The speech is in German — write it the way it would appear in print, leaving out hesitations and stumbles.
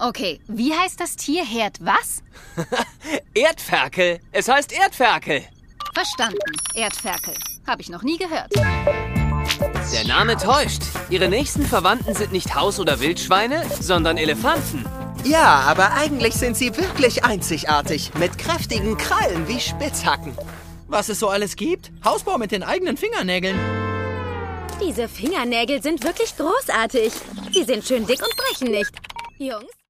Okay, wie heißt das Tierherd was? Erdferkel. Es heißt Erdferkel. Verstanden. Erdferkel. Habe ich noch nie gehört. Der Name täuscht. Ihre nächsten Verwandten sind nicht Haus- oder Wildschweine, sondern Elefanten. Ja, aber eigentlich sind sie wirklich einzigartig. Mit kräftigen Krallen wie Spitzhacken. Was es so alles gibt? Hausbau mit den eigenen Fingernägeln. Diese Fingernägel sind wirklich großartig. Sie sind schön dick und brechen nicht. Jungs?